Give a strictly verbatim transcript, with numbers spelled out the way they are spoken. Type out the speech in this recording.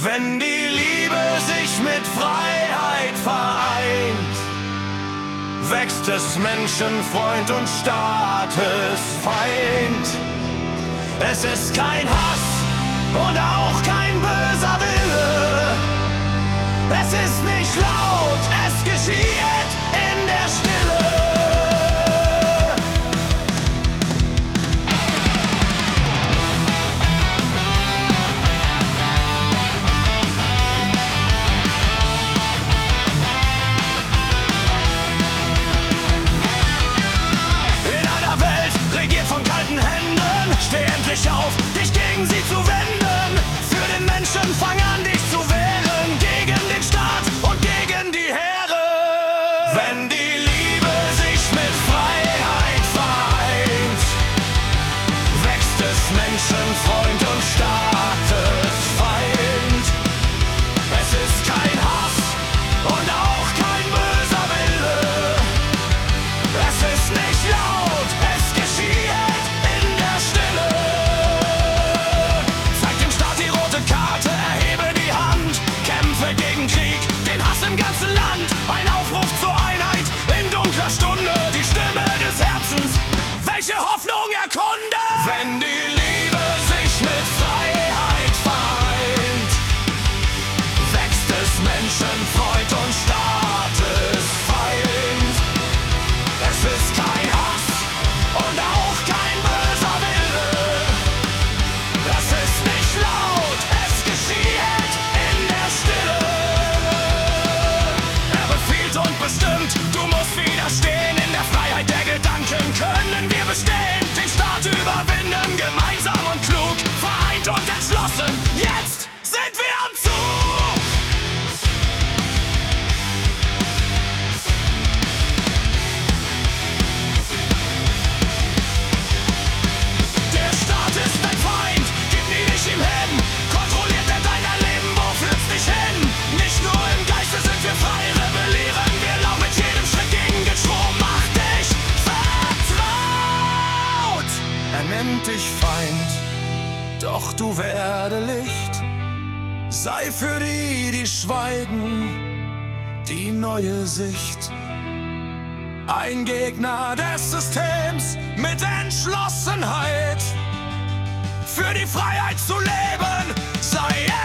Wenn die Liebe sich mit Freiheit vereint, wächst es Menschenfreund und Staatesfeind. Es ist kein Hass und auch kein böser Wille. Es ist nicht laut, es geschieht in der Stille. In einer Welt regiert von kalten Händen, steh endlich auf, dich gegen sie zu wenden. Für den Menschen fang an, dich zu wehren, gegen den Staat und gegen die Heere. Wenn die Liebe sich mit Freiheit vereint, wächst es Menschenfreund und Staatesfeind. Es ist kein Hass und auch kein böser Wille. Es ist nicht laut, es geschieht in der Stille. Zeig dem Staat die rote Karte, erhebe die Hand, kämpfe gegen Krieg, den Hass im ganzen Land. Ein Aufruf zur Einheit in dunkler Stunde, die Stimme des Herzens, welche Hoffnung erkunde. Wenn die Liebe sich mit Freiheit vereint, wächst es Menschenfreund und Staatesfeind. Es ist kein Hass und auch kein böser Wille. Es ist nicht laut, es geschieht in der Stille. Er befiehlt und bestimmt, du musst widerstehen. In der Freiheit der Gedanken können wir bestehen. Den Staat überwinden, gemeinsam und klug, vereint und entschlossen. Jetzt sind wir am Zug. Der Staat ist dein Feind, gib nie dich ihm hin. Kontrolliert er dein Erleben, wo führt's dich hin? Nicht nur im Geiste sind wir frei, rebellieren. Wir laufen mit jedem Schritt gegen den Strom. Mach dich vertraut. Er nennt dich Feind, doch du werde Licht. Sei für die, die schweigen, die neue Sicht. Ein Gegner des Systems mit Entschlossenheit. Für die Freiheit zu leben, sei